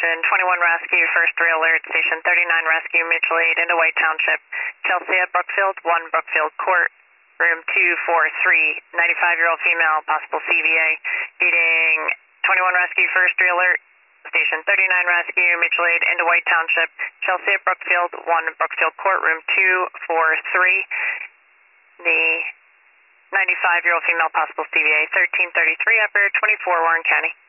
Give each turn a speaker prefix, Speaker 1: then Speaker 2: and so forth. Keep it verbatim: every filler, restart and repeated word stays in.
Speaker 1: Station twenty-one Rescue, first three alert, Station thirty-nine Rescue, mutual aid into White Township, Chelsea at Brookfield, one Brookfield Court, room two four three, ninety-five-year-old female, possible C V A, feeding twenty-one Rescue, first three alert, Station thirty-nine Rescue, mutual aid into White Township, Chelsea at Brookfield, one Brookfield Court, room two four three, the ninety-five-year-old female, possible C V A, thirteen thirty-three, upper twenty-four, Warren County.